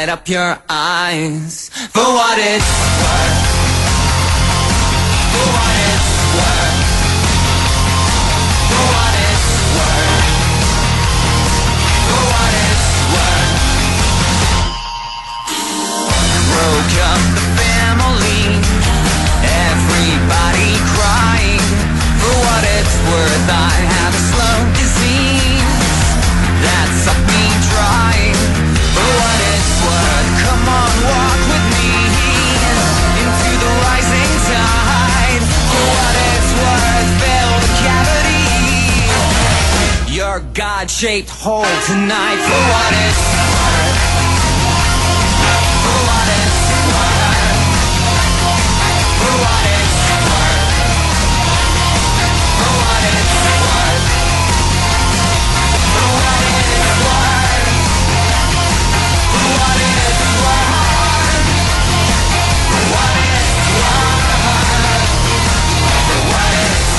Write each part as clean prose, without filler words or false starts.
light up your eyes. For what it's worth. For what it's worth. For what it's worth. For what it's worth. Broke up the family, everybody crying. For what it's worth, I have a slow disease that sucked me dry. For what it's worth, come on, walk with me into the rising tide. For what it's worth, fill the cavity, your God-shaped hole tonight. For what it's worth. For what it's worth. For what it's worth. For what it's worth. For what it's worth. For what it's worth. For what it's worth. For what it's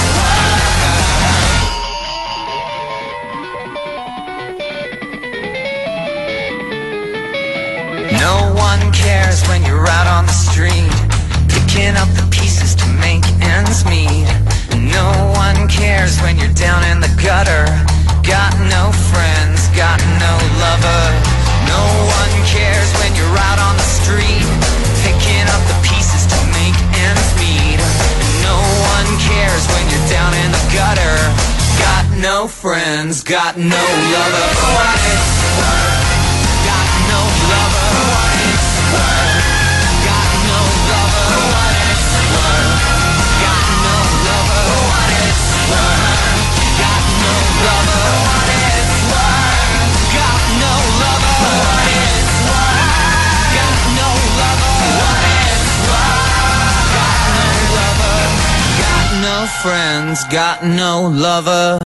worth. No one cares when you're out on the street, picking up the pieces to make ends meet. No one cares when you're down in the gutter, got no friends, got no lover. No one cares when you're out on the street, picking up the pieces to make ends meet. No one cares when you're down in the gutter, got no friends, got no lover. For what it's worth. Got no lover. For what it's worth. Got no lover. For what it's worth. Got no lover. For what it's worth. Got no lover. For what it's worth. Got no lover. For what it's worth. Got no lover. For what it's worth. Got no lover. Got no friends. Got no lover.